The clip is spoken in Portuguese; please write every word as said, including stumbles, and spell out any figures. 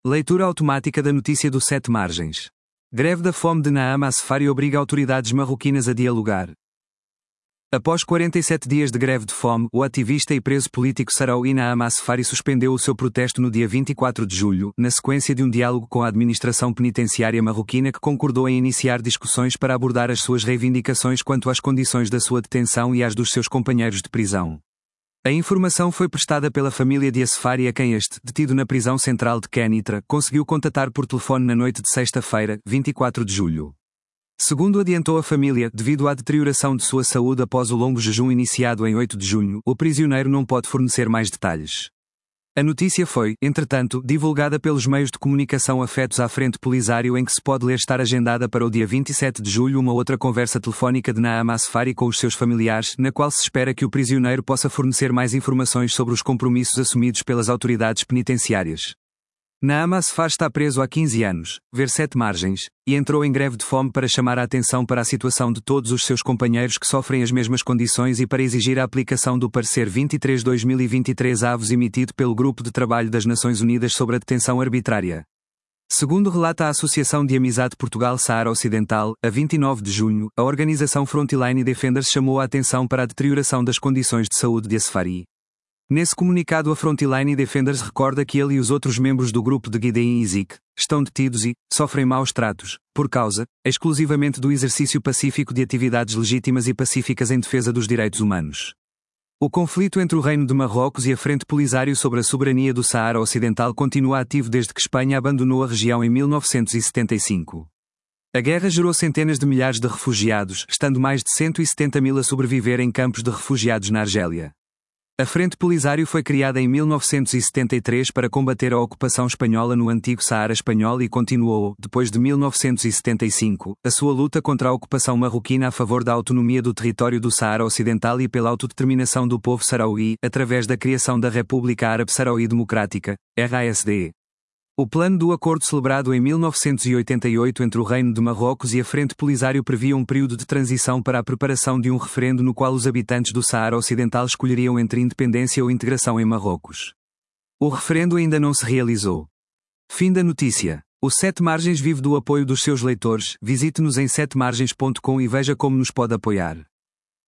Leitura automática da notícia do Sete Margens. Greve da fome de Naama Asfari obriga autoridades marroquinas a dialogar. Após quarenta e sete dias de greve de fome, o ativista e preso político saharaui Naama Asfari suspendeu o seu protesto no dia vinte e quatro de julho, na sequência de um diálogo com a administração penitenciária marroquina que concordou em iniciar discussões para abordar as suas reivindicações quanto às condições da sua detenção e às dos seus companheiros de prisão. A informação foi prestada pela família de Asfari, a quem este, detido na prisão central de Kenitra, conseguiu contatar por telefone na noite de sexta-feira, vinte e quatro de julho. Segundo adiantou a família, devido à deterioração de sua saúde após o longo jejum iniciado em oito de junho, o prisioneiro não pode fornecer mais detalhes. A notícia foi, entretanto, divulgada pelos meios de comunicação afetos à Frente Polisário, em que se pode ler estar agendada para o dia vinte e sete de julho uma outra conversa telefónica de Naama Asfari com os seus familiares, na qual se espera que o prisioneiro possa fornecer mais informações sobre os compromissos assumidos pelas autoridades penitenciárias. Naama Asfari está preso há quinze anos, ver Sete Margens, e entrou em greve de fome para chamar a atenção para a situação de todos os seus companheiros que sofrem as mesmas condições e para exigir a aplicação do parecer vinte e três barra dois mil e vinte e três avos emitido pelo Grupo de Trabalho das Nações Unidas sobre a Detenção Arbitrária. Segundo relata a Associação de Amizade Portugal-Saara Ocidental, a vinte e nove de junho, a organização Frontline Defenders chamou a atenção para a deterioração das condições de saúde de Asfari. Nesse comunicado, a Frontline Defenders recorda que ele e os outros membros do grupo de Gideon Izik estão detidos e sofrem maus tratos, por causa, exclusivamente do exercício pacífico de atividades legítimas e pacíficas em defesa dos direitos humanos. O conflito entre o Reino de Marrocos e a Frente Polisário sobre a soberania do Saara Ocidental continua ativo desde que Espanha abandonou a região em mil novecentos e setenta e cinco. A guerra gerou centenas de milhares de refugiados, estando mais de cento e setenta mil a sobreviver em campos de refugiados na Argélia. A Frente Polisário foi criada em mil novecentos e setenta e três para combater a ocupação espanhola no antigo Saara espanhol e continuou, depois de mil novecentos e setenta e cinco, a sua luta contra a ocupação marroquina a favor da autonomia do território do Saara Ocidental e pela autodeterminação do povo saharaui, através da criação da República Árabe Saharaui Democrática, R A S D. O plano do acordo celebrado em mil novecentos e oitenta e oito entre o Reino de Marrocos e a Frente Polisário previa um período de transição para a preparação de um referendo no qual os habitantes do Saara Ocidental escolheriam entre independência ou integração em Marrocos. O referendo ainda não se realizou. Fim da notícia. O Sete Margens vive do apoio dos seus leitores. Visite-nos em sete margens ponto com e veja como nos pode apoiar.